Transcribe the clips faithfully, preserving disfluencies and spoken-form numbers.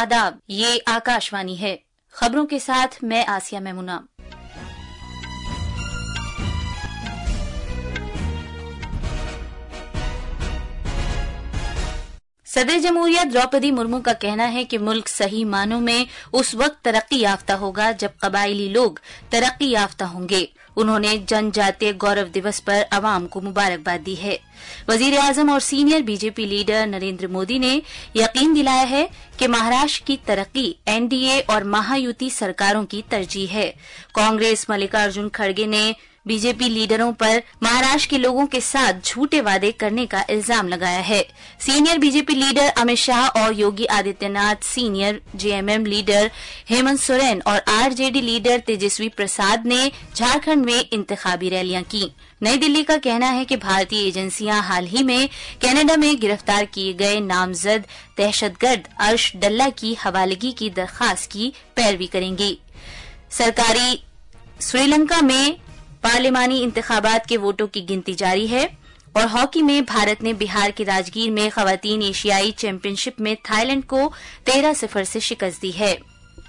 आदाब, ये आकाशवाणी है। खबरों के साथ मैं आसिया मेमुना। सदर जमहूरिया द्रौपदी मुर्मू का कहना है कि मुल्क सही मानों में उस वक्त तरक्की याफ्ता होगा जब कबायली लोग तरक्की याफ्ता होंगे। उन्होंने जनजातीय गौरव दिवस पर अवाम को मुबारकबाद दी है। वजीर आजम और senior BJP leader Narendra Modi ने यकीन दिलाया है कि महाराष्ट्र की तरक्की एनडीए और महायुति सरकारों की तरजीह है। कांग्रेस मल्लिकार्जुन खड़गे ने बीजेपी लीडरों पर महाराष्ट्र के लोगों के साथ झूठे वादे करने का इल्जाम लगाया है। Senior BJP leader Amit Shah और Yogi Adityanath, senior JMM leader Hemant Soren और आरजेडी लीडर तेजस्वी प्रसाद ने झारखंड में इंतखाबी रैलियां की। नई दिल्ली का कहना है कि भारतीय एजेंसियां हाल ही में कनाडा में गिरफ्तार किए गए नामजद दहशतगर्द अर्श डल्ला की हवालगी की दरखास्त की पैरवी करेंगी। सरकारी श्रीलंका में पार्लिमानी इंतखाबात के वोटों की गिनती जारी है और हॉकी में भारत ने बिहार के राजगीर में खवातीन एशियाई चैंपियनशिप में थाईलैंड को तेरह सिफर से शिकस्त दी है।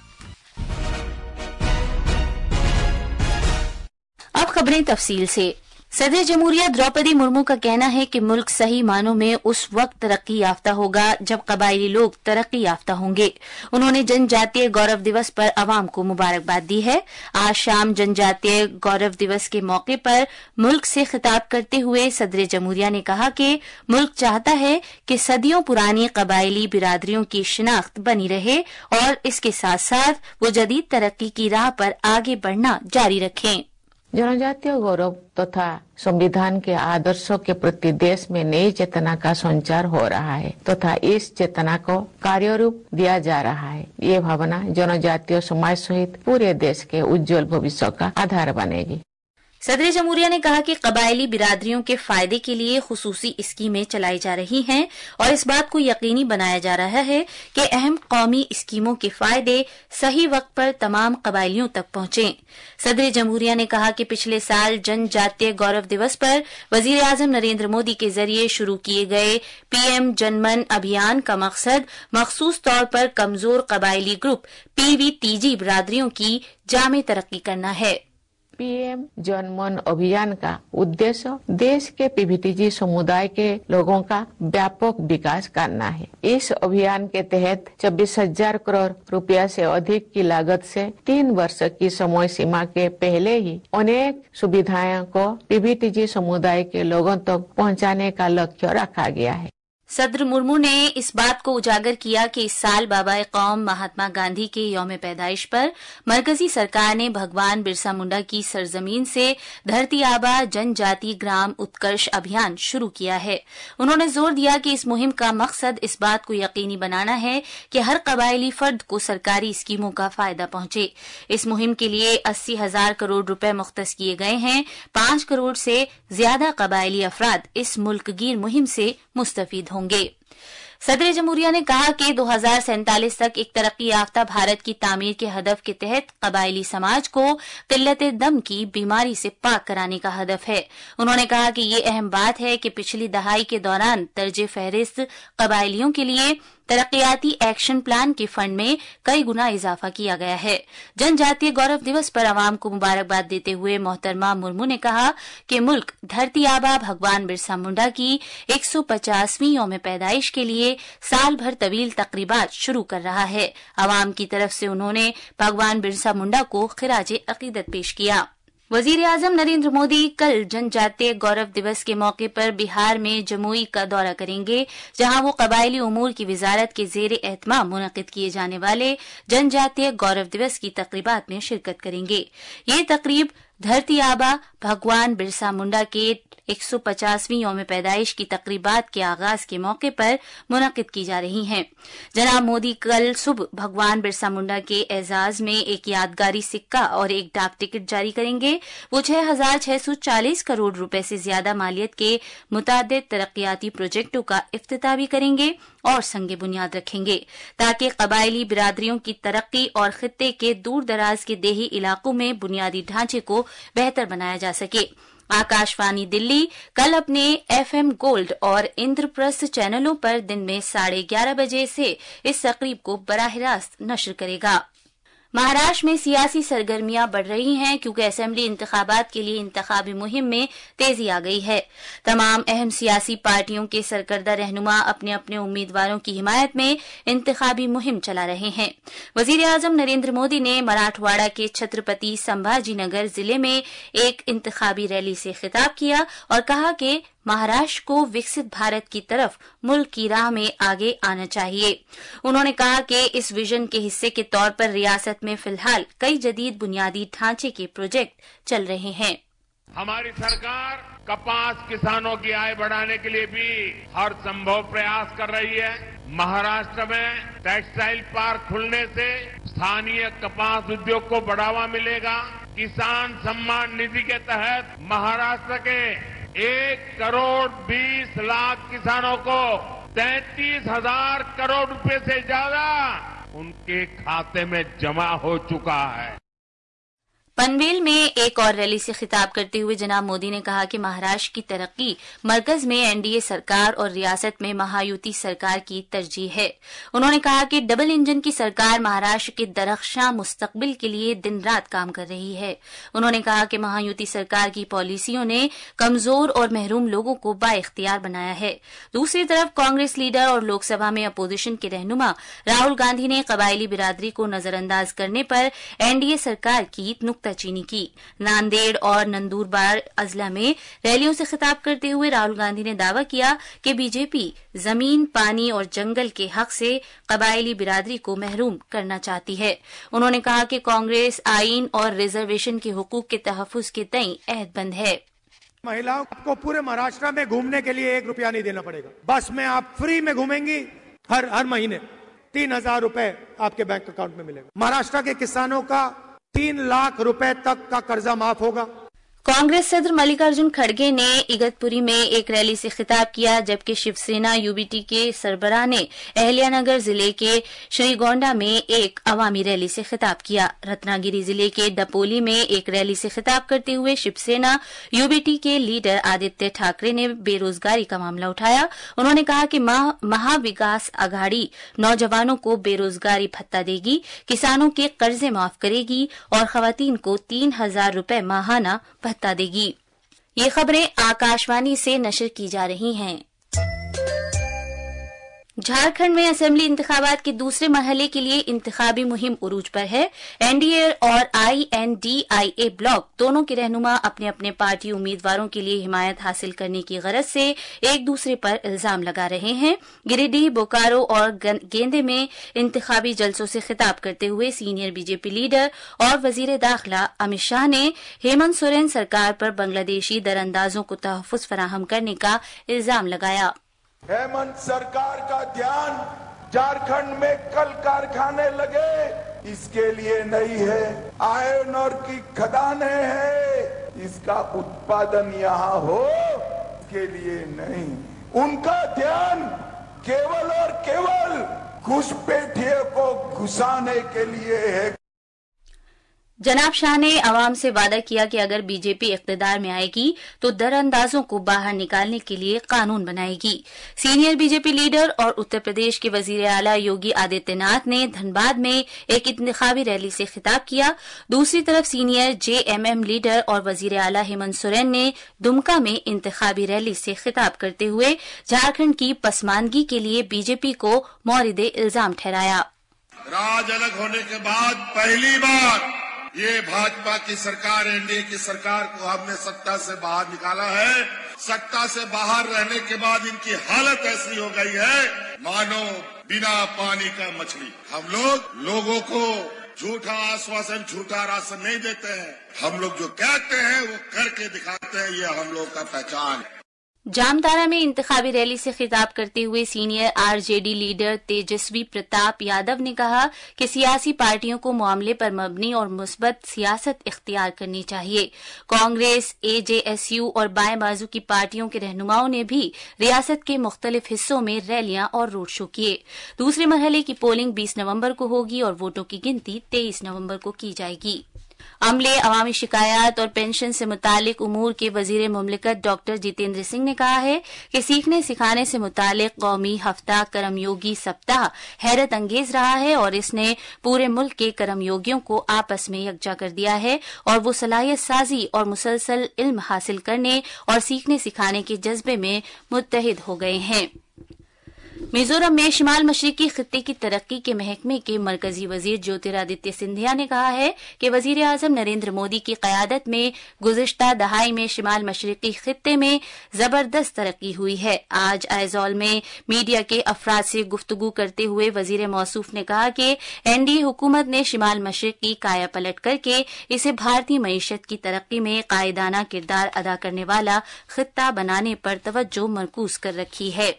अब खबरें तफसील से। सदर जमहूरिया द्रौपदी मुर्मू का कहना है कि मुल्क सही मानों में उस वक्त तरक्की याफ्ता होगा जब कबायली लोग तरक्की याफ्ता होंगे। उन्होंने जनजातीय गौरव दिवस पर अवाम को मुबारकबाद दी है। आज शाम जनजातीय गौरव दिवस के मौके पर मुल्क से खिताब करते हुए सदर जमहूरिया ने कहा कि मुल्क चाहता है कि सदियों पुरानी कबायली बिरादरियों की शिनाख्त बनी रहे और इसके साथ साथ वो जदीद तरक्की की राह पर आगे बढ़ना जारी रखें। जनजातीय गौरव तथा तो संविधान के आदर्शों के प्रति देश में नई चेतना का संचार हो रहा है तथा तो इस चेतना को कार्यरूप दिया जा रहा है। ये भावना जनजातीय समाज सहित पूरे देश के उज्जवल भविष्य का आधार बनेगी। सदर जमहूरिया ने कहा कि कबायली बिरादरियों के फायदे के लिए खुसूसी स्कीमें चलाई जा रही हैं और इस बात को यकीनी बनाया जा रहा है कि अहम कौमी स्कीमों के फायदे सही वक्त पर तमाम कबायलियों तक पहुंचें। सदर जमहूरिया ने कहा कि पिछले साल जनजातीय गौरव दिवस पर वजीर आजम नरेंद्र मोदी के जरिए शुरू किए गए पीएम जनमन अभियान का मकसद मखसूस तौर पर कमजोर कबायली ग्रुप पीवीटीजी बिरादरियों की जामे तरक्की करना है। पीएम जनमन अभियान का उद्देश्य देश के पीवीटीजी समुदाय के लोगों का व्यापक विकास करना है। इस अभियान के तहत चौबीस हजार करोड़ रुपया से अधिक की लागत से तीन वर्ष की समय सीमा के पहले ही अनेक सुविधाओं को पीवीटीजी समुदाय के लोगों तक पहुंचाने का लक्ष्य रखा गया है। सदर मुर्मू ने इस बात को उजागर किया कि इस साल बाबा कौम महात्मा गांधी के यौम पैदाइश पर मरकजी सरकार ने भगवान बिरसा मुंडा की सरजमीन से धरती आबा जनजाति ग्राम उत्कर्ष अभियान शुरू किया है। उन्होंने जोर दिया कि इस मुहिम का मकसद इस बात को यकीनी बनाना है कि हर कबायली फर्द को सरकारी स्कीमों का फायदा पहुंचे। इस मुहिम के लिए अस्सी हजार करोड़ रुपए मुख्तस किए गए हैं। पांच करोड़ से ज्यादा कबायली अफराद इस मुल्कगीर मुहिम से मुस्तफीद होंगे। सदर जमहूरिया ने कहा कि दो हजार सैंतालीस तक एक तरक्की याफ्ता भारत की तामीर के हदफ के तहत कबायली समाज को किल्लत दम की बीमारी से पाक कराने का हदफ है। उन्होंने कहा कि ये अहम बात है कि पिछली दहाई के दौरान दर्जे फहरिस्त कबायलियों के लिए तरक्याती एक्शन प्लान के फंड में कई गुना इजाफा किया गया है। जनजातीय गौरव दिवस पर आवाम को मुबारकबाद देते हुए मोहतरमा मुर्मू ने कहा कि मुल्क धरती आबा भगवान बिरसा मुंडा की एक सौ पचासवीं यौम पैदाइश के लिए साल भर तवील तकरीबात शुरू कर रहा है। आवाम की तरफ से उन्होंने भगवान बिरसा मुंडा को खिराजे अकीदत पेश किया। वजीर आजम नरेंद्र मोदी कल जनजातीय गौरव दिवस के मौके पर बिहार में जमुई का दौरा करेंगे, जहां वो कबायली उमूर की वजारत के जेर एहतमाम मुनक़िद किए जाने वाले जनजातीय गौरव दिवस की तकरीबात में शिरकत करेंगे। ये तकरीब धरती आबा भगवान बिरसा मुंडा के एक सौ पचासवीं यौम पैदाइश की तकरीबात के आगाज के मौके पर मुनक़िद की जा रही हैं। जनाब मोदी कल सुबह भगवान बिरसा मुंडा के एजाज में एक यादगारी सिक्का और एक डाक टिकट जारी करेंगे। वो छह हजार छह सौ चालीस करोड़ रुपए से ज्यादा मालियत के मुतादिद तरक्याती प्रोजेक्टों का इफ्तिताह भी करेंगे और संगे बुनियाद रखेंगे ताकि कबायली बिरादरियों की तरक्की और खित्ते के दूर दराज के देही इलाकों में बुनियादी ढांचे को बेहतर बनाया जा सके। आकाशवाणी दिल्ली कल अपने एफ एम गोल्ड और इंद्रप्रस्थ चैनलों पर दिन में साढ़े ग्यारह बजे से इस तकरीब को बराह रास्त नश्र करेगा। महाराष्ट्र में सियासी सरगर्मियां बढ़ रही हैं क्योंकि असेंबली इंतखाबात के लिए इंतखाबी मुहिम में तेजी आ गई है। तमाम अहम सियासी पार्टियों के सरकर्दा रहनुमा अपने अपने उम्मीदवारों की हिमायत में इंतखाबी मुहिम चला रहे हैं। वजीर आजम नरेंद्र मोदी ने मराठवाड़ा के छत्रपति संभाजीनगर जिले में एक इंतखाबी रैली से खिताब किया और कहा कि महाराष्ट्र को विकसित भारत की तरफ मुल्क की राह में आगे आना चाहिए। उन्होंने कहा कि इस विजन के हिस्से के तौर पर रियासत में फिलहाल कई जदीद बुनियादी ढांचे के प्रोजेक्ट चल रहे हैं। हमारी सरकार कपास किसानों की आय बढ़ाने के लिए भी हर संभव प्रयास कर रही है। महाराष्ट्र में टेक्सटाइल पार्क खुलने से स्थानीय कपास उद्योग को बढ़ावा मिलेगा। किसान सम्मान निधि के तहत महाराष्ट्र के एक करोड़ बीस लाख किसानों को तैंतीस हजार करोड़ रुपए से ज्यादा उनके खाते में जमा हो चुका है। पनवेल में एक और रैली से खिताब करते हुए जनाब मोदी ने कहा कि महाराष्ट्र की तरक्की मरकज में एनडीए सरकार और रियासत में महायुति सरकार की तरजीह है। उन्होंने कहा कि डबल इंजन की सरकार महाराष्ट्र के दरख्शां मुस्तकबिल के लिए दिन रात काम कर रही है। उन्होंने कहा कि महायुति सरकार की पॉलिसियों ने कमजोर और महरूम लोगों को बाइख्तियार बनाया है। दूसरी तरफ कांग्रेस लीडर और लोकसभा में अपोजिशन के रहनुमा राहुल गांधी ने कबायली बिरादरी को नजरअंदाज करने पर एनडीए सरकार की चीनी की। नांदेड़ और नंदुरबार अजला में रैलियों से खिताब करते हुए राहुल गांधी ने दावा किया कि बीजेपी जमीन, पानी और जंगल के हक से कबायली बिरादरी को महरूम करना चाहती है। उन्होंने कहा कि कांग्रेस आईन और रिजर्वेशन के हुकूक के तहफ्फुज के तई अहदबंद है। महिलाओं को पूरे महाराष्ट्र में घूमने के लिए एक रुपया नहीं देना पड़ेगा। बस में आप फ्री में घूमेंगी। हर हर महीने तीन हजार रूपये आपके बैंक अकाउंट में मिलेगा। महाराष्ट्र के किसानों का तीन लाख रुपए तक का कर्जा माफ होगा। कांग्रेस सदर मल्लिकार्जुन खड़गे ने इगतपुरी में एक रैली से खिताब किया, जबकि शिवसेना यूबीटी के सरबराह ने अहल्यानगर जिले के श्रीगोंडा में एक अवामी रैली से खिताब किया। रत्नागिरी जिले के डपोली में एक रैली से खिताब करते हुए शिवसेना यूबीटी के लीडर आदित्य ठाकरे ने बेरोजगारी का मामला उठाया। उन्होंने कहा कि महाविकास आघाड़ी नौजवानों को बेरोजगारी भत्ता देगी, किसानों के कर्जे माफ करेगी और खवातीन को तीन हजार रूपये माहाना भत्ता देगी। ये खबरें आकाशवाणी से नशर की जा रही हैं। झारखंड में असेंबली इंतखाबात के दूसरे मरहले के लिए इंतखाबी मुहिम उरूज पर है। एनडीए और आईएनडीआईए ब्लॉक दोनों के रहनुमा अपने अपने पार्टी उम्मीदवारों के लिए हिमायत हासिल करने की गरज से एक दूसरे पर इल्जाम लगा रहे हैं। गिरिडीह, बोकारो और गेंदे में इंतखाबी जलसों से खिताब करते हुए सीनियर बीजेपी लीडर और वजीर दाखिला अमित शाह ने हेमंत सोरेन सरकार पर बांग्लादेशी दरअंदाजों को तहफ्फुज फराहम करने का इल्जाम लगाया। हेमंत सरकार का ध्यान झारखंड में कल कारखाने लगे इसके लिए नहीं है, आयरन और की खदानें हैं इसका उत्पादन यहाँ हो इसके लिए नहीं। उनका ध्यान केवल और केवल घुसपैठियों को घुसाने के लिए है। जनाब शाह ने आवाम से वादा किया कि अगर बीजेपी इख्तिदार में आएगी तो दरअंदाजों को बाहर निकालने के लिए कानून बनाएगी। सीनियर बीजेपी लीडर और उत्तर प्रदेश के वजीर आला योगी आदित्यनाथ ने धनबाद में एक इंतखाबी रैली से खिताब किया। दूसरी तरफ सीनियर जेएमएम लीडर और वजीर आला हेमंत सोरेन ने दुमका में इंतखाबी रैली से खिताब करते हुए झारखंड की पसमानगी के लिए बीजेपी को मौरिदे इल्जाम ठहराया। राज अलग होने के बाद पहली बार ये भाजपा की सरकार, एनडीए की सरकार को हमने सत्ता से बाहर निकाला है। सत्ता से बाहर रहने के बाद इनकी हालत ऐसी हो गई है मानो बिना पानी का मछली। हम लोग लोगों को झूठा आश्वासन, झूठा राशन नहीं देते हैं। हम लोग जो कहते हैं वो करके दिखाते हैं, ये हम लोग का पहचान है। जामताड़ा में इंतखाबी रैली से खिताब करते हुए senior RJD leader Tejashwi Pratap Yadav ने कहा कि सियासी पार्टियों को मामले पर मबनी और मुस्बत सियासत इख्तियार करनी चाहिए। कांग्रेस, एजेएसयू और बाएं बाजू की पार्टियों के रहनुमाओं ने भी रियासत के मुख्तलिफ हिस्सों में रैलियां और रोड शो किए। दूसरे मरहले की पोलिंग बीस नवंबर को होगी और वोटों की गिनती तेईस नवंबर को की जाएगी। अमले, अवामी शिकायत और पेंशन से मुतालिक उमूर के वजीर मुमलिकत डॉक्टर जितेंद्र सिंह ने कहा है कि सीखने सिखाने से मुतालिक कौमी हफ्ता कर्मयोगी सप्ताह हैरत अंगेज रहा है और इसने पूरे मुल्क के कर्मयोगियों को आपस में यकजा कर दिया है और वो सलाहियत साजी और मुसलसल इल्म हासिल करने और सीखने सिखाने के जज्बे में मुत्तहिद हो गए हैं। मिजोरम में शिमाल मशरिकी खित्ते की तरक्की के महकमे के मरकजी वजीर ज्योतिरादित्य सिंधिया ने कहा है कि वजीर आजम नरेंद्र मोदी की कयादत में गुज़िश्ता दहाई में शिमाल मशरिकी खित्ते में जबरदस्त तरक्की हुई है। आज आइजोल में मीडिया के अफराद से गुफ्तगू करते हुए वजीर मौसूफ ने कहा कि एनडीए हुकूमत ने शिमाल मशरिक की काया पलट करके इसे भारतीय मईशत की तरक्की में कायदाना किरदार अदा करने वाला खित्ता बनाने पर तवज्जो मरकूज कर रखी है।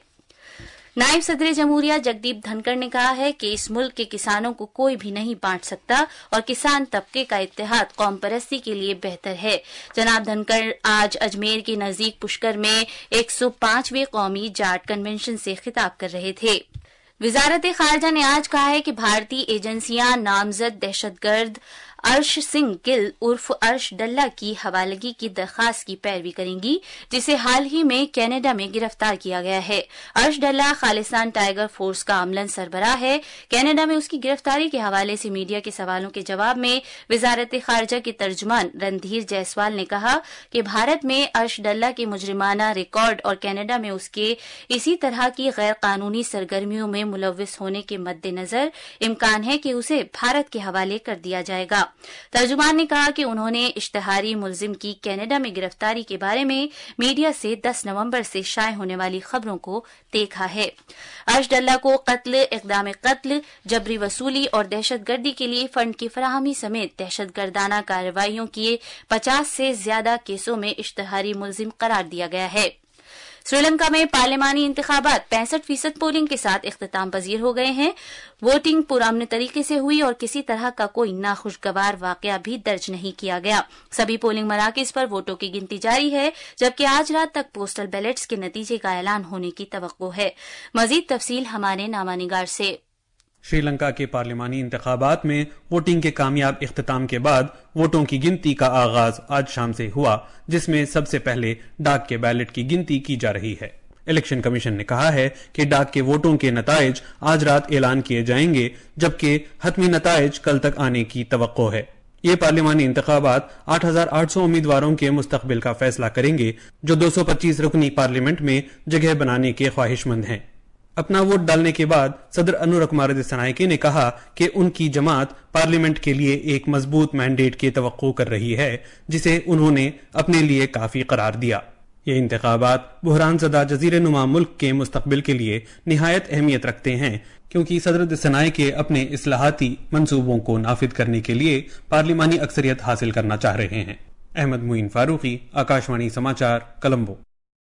नायब सदर जमहूरिया जगदीप धनखड़ ने कहा है कि इस मुल्क के किसानों को कोई भी नहीं बांट सकता और किसान तबके का इत्तेहाद कौम परस्ती के लिए बेहतर है। जनाब धनखड़ आज अजमेर के नजदीक पुष्कर में एक सौ पांचवें कौमी जाट कन्वेंशन से खिताब कर रहे थे। वजारत खारजा ने आज कहा है कि भारतीय एजेंसियां नामजद दहशतगर्द अर्श सिंह गिल उर्फ अर्श डल्ला की हवालगी की दरखास्त की पैरवी करेंगी, जिसे हाल ही में कनाडा में गिरफ्तार किया गया है। अर्श डल्ला खालिस्तान टाइगर फोर्स का अमलन सरबराह है। कनाडा में उसकी गिरफ्तारी के हवाले से मीडिया के सवालों के जवाब में वजारत खारजा के तर्जुमान रणधीर जायसवाल ने कहा कि भारत में अर्श डल्ला के मुजरिमाना रिकॉर्ड और कनाडा में उसके इसी तरह की गैर कानूनी सरगर्मियों में मुलव्विस होने के मद्देनजर इम्कान है कि उसे भारत के हवाले कर दिया जाएगा। तर्जुमान ने कहा कि उन्होंने इश्तहारी मुलजिम की कनाडा में गिरफ्तारी के बारे में मीडिया से दस नवंबर से शाये होने वाली खबरों को देखा है। अर्श डल्ला को कत्ल, इक़दाम कत्ल, जबरी वसूली और दहशतगर्दी के लिए फंड की फराहमी समेत दहशतगर्दाना कार्रवाइयों के पचास से ज्यादा केसों में इश्तहारी मुलजिम करार दिया गया है। श्रीलंका में पार्लिमानी इंतखाबात पैंसठ फीसद पोलिंग के साथ इख्तिताम पजीर हो गए हैं। वोटिंग पुरअमन तरीके से हुई और किसी तरह का कोई नाखुशगवार वाकया भी दर्ज नहीं किया गया। सभी पोलिंग मराकज पर वोटों की गिनती जारी है, जबकि आज रात तक पोस्टल बैलेट्स के नतीजे का ऐलान होने की तवक्को है। मजीद तफसील हमारे नामानिगार से। श्रीलंका के पार्लिमानी इंतखाबात में वोटिंग के कामयाब इख्तिताम के बाद वोटों की गिनती का आगाज आज शाम से हुआ, जिसमें सबसे पहले डाक के बैलेट की गिनती की जा रही है। इलेक्शन कमीशन ने कहा है कि डाक के वोटों के नताइज आज रात ऐलान किए जाएंगे, जबकि हतमी नताइज कल तक आने की तवक्को है। ये पार्लिमानी इंतखाबात आठ हजार आठ सौ उम्मीदवारों के मुस्तकबिल का फैसला करेंगे, जो दो सौ पच्चीस रुकनी पार्लियामेंट में जगह बनाने के ख्वाहिशमंद हैं। अपना वोट डालने के बाद सदर अनूर कुमार दिस्सनायके ने कहा कि उनकी जमात पार्लियामेंट के लिए एक मजबूत मैंडेट की तवक्को कर रही है, जिसे उन्होंने अपने लिए काफी करार दिया। ये इंतखाबात बुहरान ज़दा जजीरे नुमा मुल्क के मुस्तकबिल के लिए निहायत अहमियत रखते हैं, क्योंकि सदर दिस्सनायके अपने इस्लाहाती मंसूबों को नाफिद करने के लिए पार्लिमानी अक्सरियत हासिल करना चाह रहे हैं। अहमद मुईन फारूकी, आकाशवाणी समाचार, कोलंबो।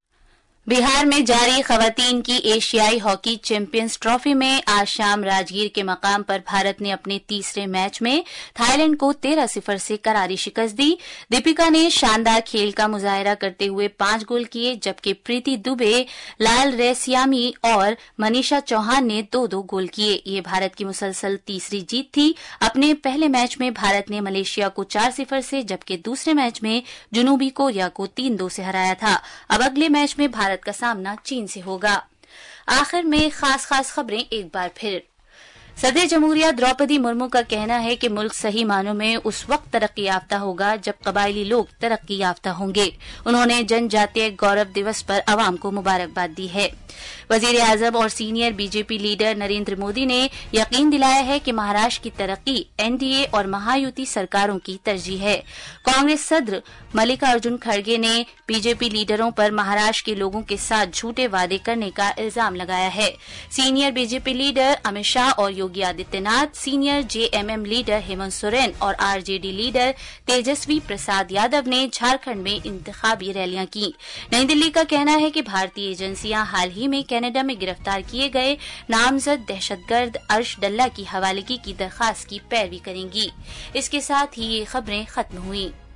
बिहार में जारी खवातीन की एशियाई हॉकी चैंपियंस ट्रॉफी में आज शाम राजगीर के मकाम पर भारत ने अपने तीसरे मैच में थाईलैंड को तेरह सिफर से करारी शिकस्त दी। दीपिका ने शानदार खेल का मुजाहरा करते हुए पांच गोल किए, जबकि प्रीति दुबे, लाल रेसियामी और मनीषा चौहान ने दो दो गोल किए। ये भारत की मुसलसल तीसरी जीत थी। अपने पहले मैच में भारत ने मलेशिया को चार सिफर से, जबकि दूसरे मैच में जनूबी कोरिया को तीन दो से हराया था। अब अगले मैच में भारत का सामना चीन से होगा। आखिर में खास खास खबरें एक बार फिर। सदर जमहूरिया द्रौपदी मुर्मू का कहना है कि मुल्क सही मानों में उस वक्त तरक्की याफ्ता होगा जब कबायली लोग तरक्की याफ्ता होंगे। उन्होंने जनजातीय गौरव दिवस पर अवाम को मुबारकबाद दी है। वजीर आजम और senior BJP leader Narendra Modi ने यकीन दिलाया है कि महाराष्ट्र की तरक्की एनडीए और महायुति सरकारों की तरजीह है। कांग्रेस सदर मल्लिकार्जुन खड़गे ने बीजेपी लीडरों पर महाराष्ट्र के लोगों के साथ झूठे वादे करने का इल्जाम लगाया है। Senior BJP leader Amit Shah और Yogi Adityanath, senior JMM leader Hemant Soren और आरजेडी लीडर तेजस्वी प्रसाद यादव ने झारखंड में इंतखाबी रैलियां की। नई दिल्ली का कहना है कि भारतीय एजेंसियां हाल ही में कनाडा में गिरफ्तार किए गए नामजद दहशतगर्द अर्श डल्ला की हवालगी की दरखास्त की पैरवी करेंगी। इसके साथ ही ये खबरें खत्म हुई।